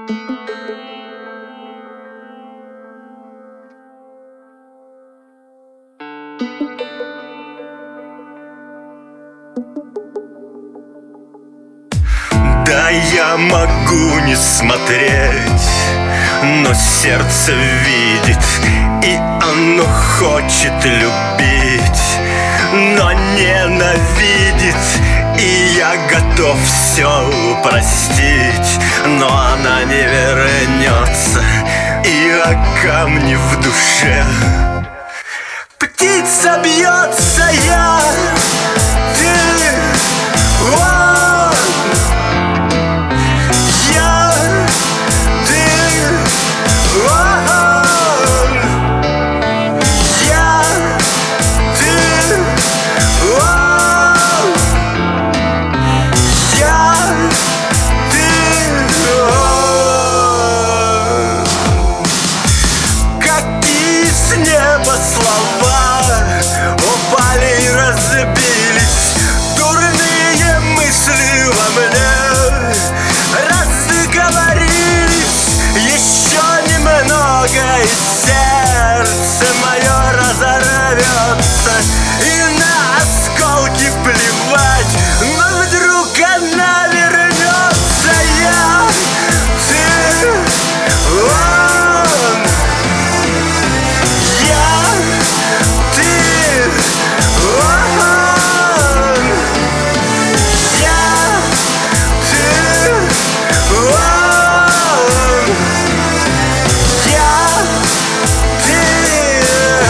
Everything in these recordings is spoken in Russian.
Да, я могу не смотреть, но сердце видит, и оно хочет любить, но ненавидит. И я готов все простить, но она не вернется, и о камни в душе птица бьется. Я, ты, он. Я, ты, он. Я, ты, он. Я, ты, он. Какие с неба слова упали и разбились, дурные мысли во мне разговорились. Еще немного, и сердце мое разорвется, и на осколки плевать, но вдруг она вернется. Я, ты, он. Я, ты, он. Я, ты, он. Я, ты,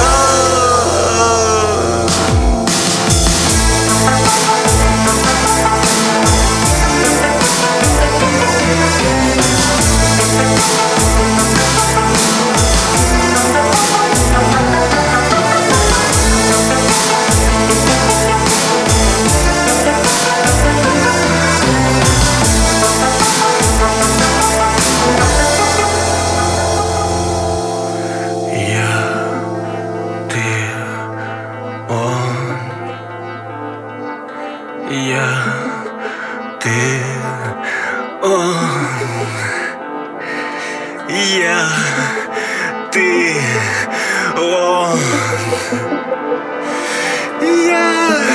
я, ты, он. Я, ты, он. Я,